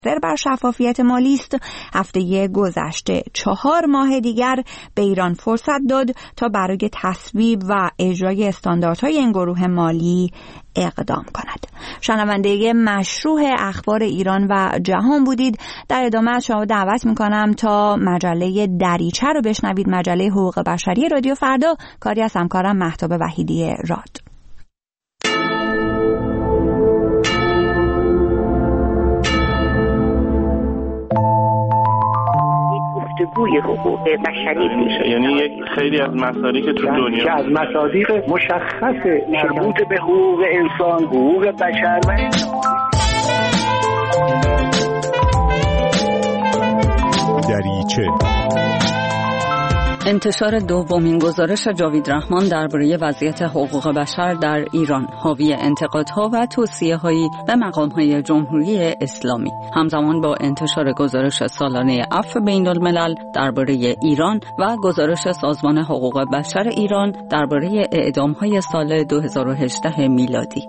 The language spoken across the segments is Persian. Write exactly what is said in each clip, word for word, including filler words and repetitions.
بر شفافیت مالی است، هفته گذشته چهار ماه دیگر به ایران فرصت داد تا برای تصویب و اجرای استانداردهای این گروه مالی اقدام کند. شنونده مشروع اخبار ایران و جهان بودید. در ادامه از شما دعوت میکنم تا مجله دریچه رو بشنوید، مجله حقوق بشری رادیو فردا، کاری از همکارم مهتاب وحیدی راد. گوی حقوق بشری میشه، یعنی یک خیلی از مصادیق که تو دنیا که از مصادیق مشخص مربوط به حقوق انسان، حقوق بشر و دریچه. انتشار دومین گزارش جاوید رحمان درباره وضعیت حقوق بشر در ایران، حاوی انتقادها و توصیه‌هایی به مقام‌های جمهوری اسلامی، همزمان با انتشار گزارش سالانه عفو بین‌الملل درباره ایران و گزارش سازمان حقوق بشر ایران درباره اعدام‌های سال دو هزار و هجده میلادی.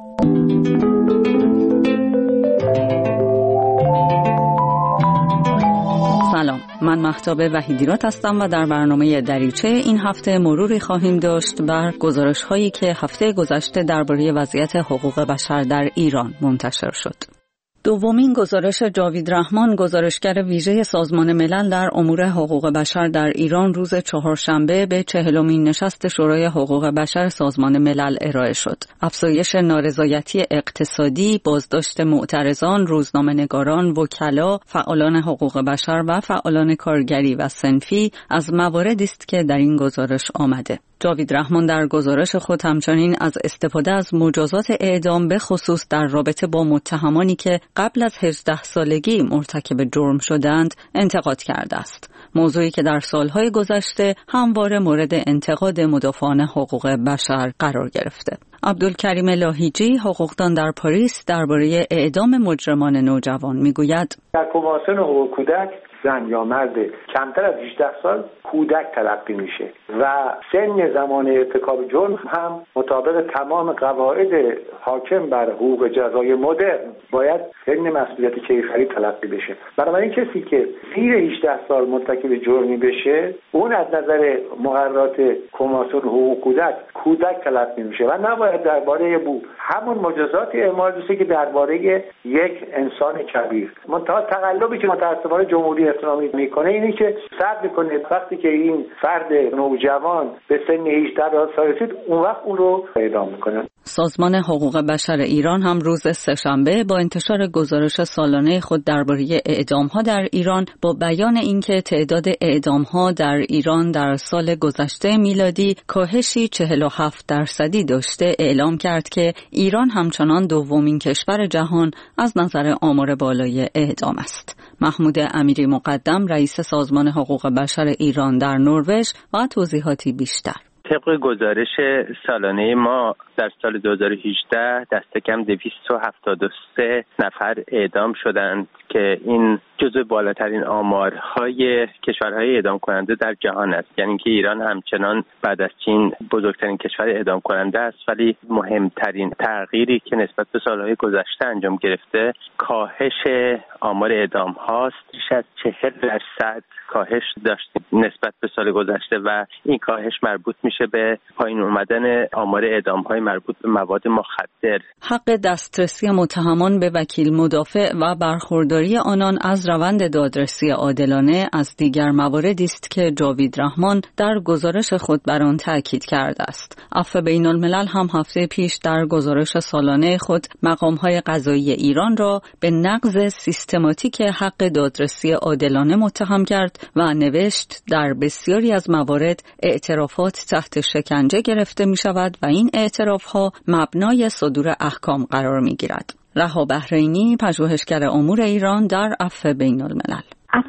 سلام، من مهتاب وحیدی راد هستم و در برنامه دریچه این هفته مروری خواهیم داشت بر گزارش هایی که هفته گذشته درباره وضعیت حقوق بشر در ایران منتشر شد. دومین گزارش جاوید رحمان، گزارشگر ویژه سازمان ملل در امور حقوق بشر در ایران، روز چهارشنبه به چهلمین نشست شورای حقوق بشر سازمان ملل ارائه شد. افزایش نارضایتی اقتصادی، بازداشت معترضان، روزنامه‌نگاران، وکلا، فعالان حقوق بشر و فعالان کارگری و صنفی از مواردی است که در این گزارش آمده. جاوید رحمان در گزارش خود همچنین از استفاده از مجازات اعدام به خصوص در رابطه با متهمانی که قبل از هجده سالگی مرتکب جرم شدند انتقاد کرده است. موضوعی که در سالهای گذشته همواره مورد انتقاد مدافعان حقوق بشر قرار گرفته. عبدالکریم لاهیجی، حقوقدان در پاریس، درباره اعدام مجرمان نوجوان میگوید: در کنوانسیون حقوق کودک زن یا مرد کمتر از هجده سال کودک تلقی میشه و سن زمان ارتکاب جرم هم مطابق تمام قواعد حاکم بر حقوق جزای مدرن باید سن مسئولیت کیفری تلقی بشه. بنابراین کسی که زیر هجده سال مرتکب جرمی بشه، اون از نظر مقررات کنوانسیون حقوق کودک کودک تلقی میشه و نباید درباره بو همون مجازات اعمال بشه که درباره یک انسان کبیر. منتها تقلبی که متأسفانه جمهوری اسلامی میکنه اینه که صبر میکنه وقتی که این فرد نوجوان به سن هجده سال رسید، اون وقت اون رو اعدام میکنه. سازمان حقوق بشر ایران هم روز سه‌شنبه با انتشار گزارش سالانه خود درباره اعدام‌ها در ایران با بیان اینکه تعداد اعدام‌ها در ایران در سال گذشته میلادی کاهشی چهل و هفت درصدی داشته، اعلام کرد که ایران همچنان دومین کشور جهان از نظر آمار بالای اعدام است. محمود امیری مقدم، رئیس سازمان حقوق بشر ایران در نروژ، و توضیحاتی بیشتر. طبق گزارش سالانه ما در سال دو هزار و هجده دست کم دویست و هفتاد و سه نفر اعدام شدند که این جزو بالاترین آمارهای کشورهای اعدام کننده در جهان است. یعنی که ایران همچنان بعد از چین بزرگترین کشور اعدام کننده است، ولی مهمترین تغییری که نسبت به سالهای گذشته انجام گرفته کاهش آمار اعدام هاست. بیش از چهل درصد کاهش داشت نسبت به سال گذشته و این کاهش مربوط میشه به پایین اومدن آمار اعدام های مربوط به مواد مخدر. حق دسترسی متهمان به وکیل مدافع و برخورداری آنان از روند دادرسی عادلانه از دیگر مواردی است که جاوید رحمان در گزارش خود بر آن تاکید کرده است. عفو بین‌الملل هم هفته پیش در گزارش سالانه خود مقام‌های قضایی ایران را به نقض سیستماتیک حق دادرسی عادلانه متهم کرد و نوشت در بسیاری از موارد اعترافات تحت شکنجه گرفته می شود و این اعترافها مبنای صدور احکام قرار می گیرد. رها بحرینی، پژوهشگر امور ایران در عفو بین‌الملل: عفو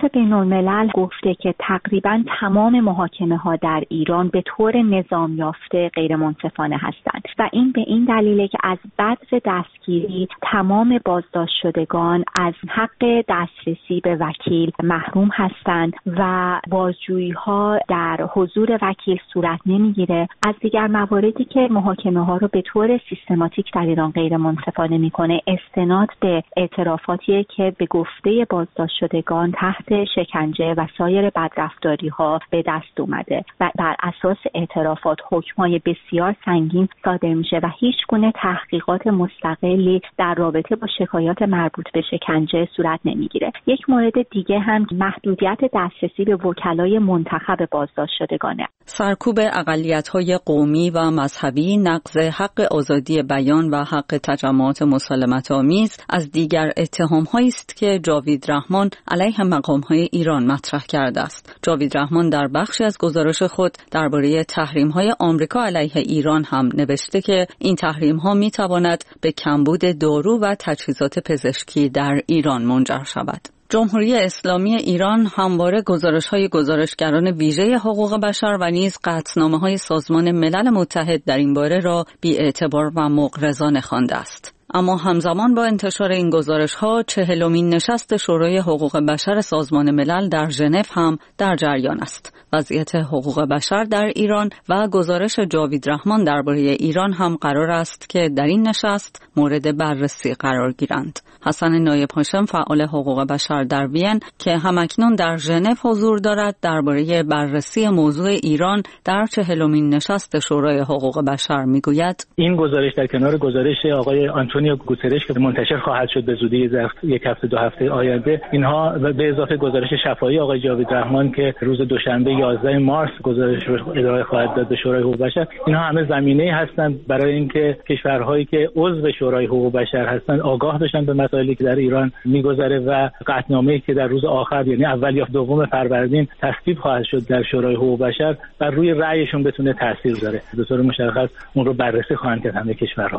بین‌الملل گفته که تقریباً تمام محاکمه‌ها در ایران به طور نظام یافته غیر منصفانه هستند و این به این دلیله که از بدو دستگیری تمام بازداشت شدگان از حق دسترسی به وکیل محروم هستند و بازجویی‌ها در حضور وکیل صورت نمیگیره. از دیگر مواردی که محاکمه‌ها رو به طور سیستماتیک در ایران غیر منصفانه میکنه استناد به اعترافاتی که به گفته بازداشت شدگان تحت شکنجه و سایر بدرفتاری‌ها به دست اومده و بر اساس اعترافات حکم‌های بسیار سنگین صادر میشه و هیچ گونه تحقیقات مستقلی در رابطه با شکایات مربوط به شکنجه صورت نمیگیره. یک مورد دیگه هم محدودیت دسترسی به وکلای منتخب بازداشت شدگانه. سرکوب اقلیت‌های قومی و مذهبی، نقض حق آزادی بیان و حق تجمعات مسالمت‌آمیز از دیگر اتهام‌هایی است که جاوید رحمان علیه مقام‌های ایران مطرح کرده است. جاوید رحمان در بخشی از گزارش خود درباره تحریم‌های آمریکا علیه ایران هم نوشته که این تحریم‌ها می‌تواند به کمبود دارو و تجهیزات پزشکی در ایران منجر شود. جمهوری اسلامی ایران همواره گزارش‌های گزارشگران ویژه حقوق بشر و نیز قطعنامه‌های سازمان ملل متحد در این باره را بی‌اعتبار و مغرضانه خوانده است. اما همزمان با انتشار این گزارش‌ها چهلمین نشست شورای حقوق بشر سازمان ملل در ژنو هم در جریان است. وضعیت حقوق بشر در ایران و گزارش جاوید رحمان درباره ایران هم قرار است که در این نشست مورد بررسی قرار گیرند. حسن نایب هاشم فعال حقوق بشر در وین که همکنون در ژنو حضور دارد درباره بررسی موضوع ایران در چهلمین نشست شورای حقوق بشر میگوید: این گزارش در کنار گزارش آقای آنتونیو گوترش که منتشر خواهد شد به زودی یک هفته دو هفته آینده، اینها به اضافه گزارش شفاهی آقای جاوید رحمان که روز دوشنبه یازده مارس گزارش رو ارائه خواهد داد به شورای حقوق بشر، اینها همه زمینه‌ای هستند برای اینکه کشورهایی که عضو شورای حقوق بشر هستند آگاه بشن به مسائلی که در ایران میگذره و قطعنامه‌ای که در روز آخر یعنی اول یا دوم فروردین تصویب خواهد شد در شورای حقوق بشر بر روی رأیشون بتونه تاثیر بذاره. به طور مشخص اون رو بررسی خواهند کرد همه کشورها.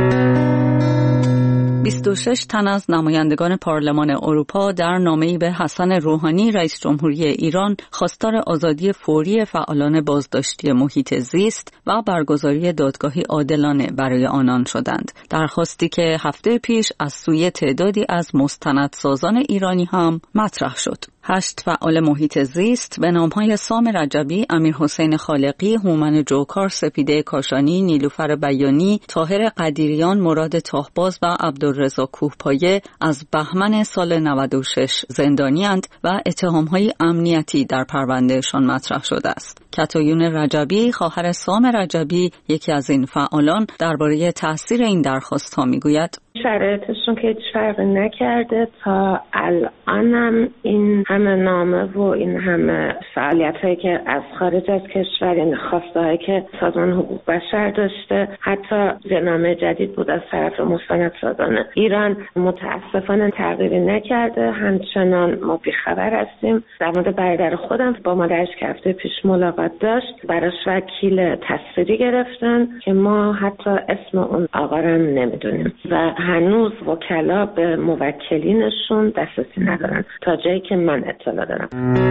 بیست و شش تن از نمایندگان پارلمان اروپا در نامه‌ای به حسن روحانی رئیس جمهوری ایران خواستار آزادی فوری فعالان بازداشتی محیط زیست و برگزاری دادگاهی عادلانه برای آنان شدند. درخواستی که هفته پیش از سوی تعدادی از مستندسازان ایرانی هم مطرح شد. هشت فعال محیط زیست به نام‌های سام رجبی، امیرحسین خالقی، هومن جوکار، سپیده کاشانی، نیلوفر بیانی، طاهر قدیریان، مراد تاهباز و عبدالرضا کوهپایه از بهمن سال نود و شش زندانی‌اند و اتهام‌های امنیتی در پروندهشان مطرح شده است. کتایون رجبی، خواهر سام رجبی، یکی از این فعالان، درباره تأثیر این درخواست‌ها میگوید: شرایطشون که هیچ فرقی نکرده تا الانم این همه نامه و این همه فعالیت‌هایی که از خارج از کشور، یعنی خواسته‌هایی که سازمان حقوق بشر داشته، حتی نامه جدید بود از طرف مستندسازان ایران، متاسفانه تغییری نکرده. همچنان ما بیخبر هستیم. در مورد برادر خودم با مادرش که هفته پیش ملاقات داشت، براش وکیل تصویری گرفتن که ما حتی اسم اون آقا رو نمیدونیم و هنوز وکلا به موکلینشون دسترسی ندارن تا جایی که من اطلاع دارم.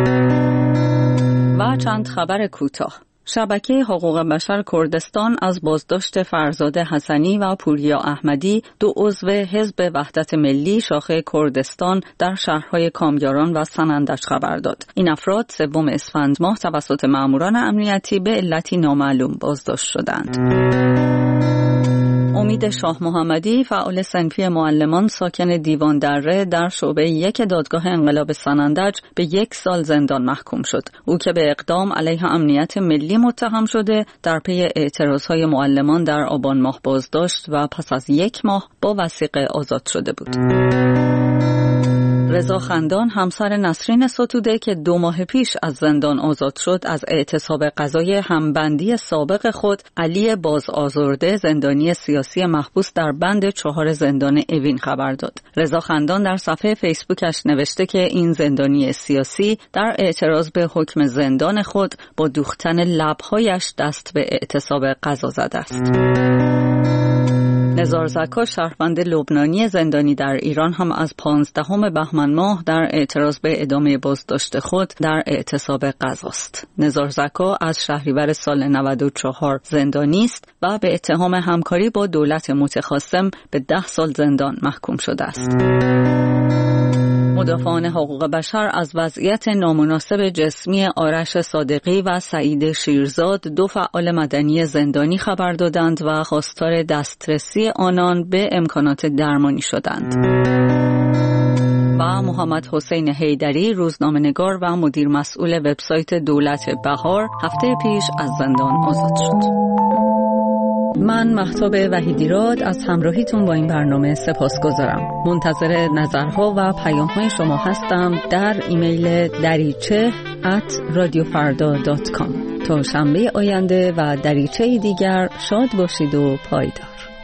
و چند خبر کوتاه. شبکه حقوق بشر کردستان از بازداشت فرزاد حسنی و پوریا احمدی، دو عضو حزب وحدت ملی شاخه کردستان در شهرهای کامیاران و سنندج خبر داد. این افراد سوم اسفند ماه توسط ماموران امنیتی به علتی نامعلوم بازداشت شدند. امید شاه محمدی، فعال صنفی معلمان ساکن دیوان دره در شعبه یک دادگاه انقلاب سنندج، به یک سال زندان محکوم شد. او که به اقدام علیه امنیت ملی متهم شده، در پی اعتراضهای معلمان در آبان ماه بازداشت و پس از یک ماه با وثیقه آزاد شده بود. رضا خندان، همسر نسرین ستوده که دو ماه پیش از زندان آزاد شد، از اعتصاب قضای همبندی سابق خود علی بازآزرده، زندانی سیاسی محبوس در بند چهار زندان اوین خبر داد. رضا خندان در صفحه فیسبوکش نوشته که این زندانی سیاسی در اعتراض به حکم زندان خود با دوختن لب‌هایش دست به اعتصاب قضا زده است. نزار زکا شهروند لبنانی زندانی در ایران هم از پانزدهم بهمن ماه در اعتراض به ادامه بازداشت خود در اعتصاب غذاست. نزار زکا از شهریور سال نود و چهار زندانی است و به اتهام همکاری با دولت متخاصم به ده سال زندان محکوم شده است. مدافعان حقوق بشر از وضعیت نامناسب جسمی آرش صادقی و سعید شیرزاد، دو فعال مدنی زندانی، خبر دادند و خواستار دسترسی آنان به امکانات درمانی شدند. و محمد حسین حیدری، روزنامه‌نگار و مدیر مسئول وبسایت دولت بهار، هفته پیش از زندان آزاد شد. من مهتاب وحیدیراد از همراهیتون با این برنامه سپاسگزارم. منتظر نظرها و پیام‌های شما هستم در ایمیل دریچه ات رادیو فردا دات کام. تا شنبه آینده و دریچه دیگر شاد باشید و پایدار.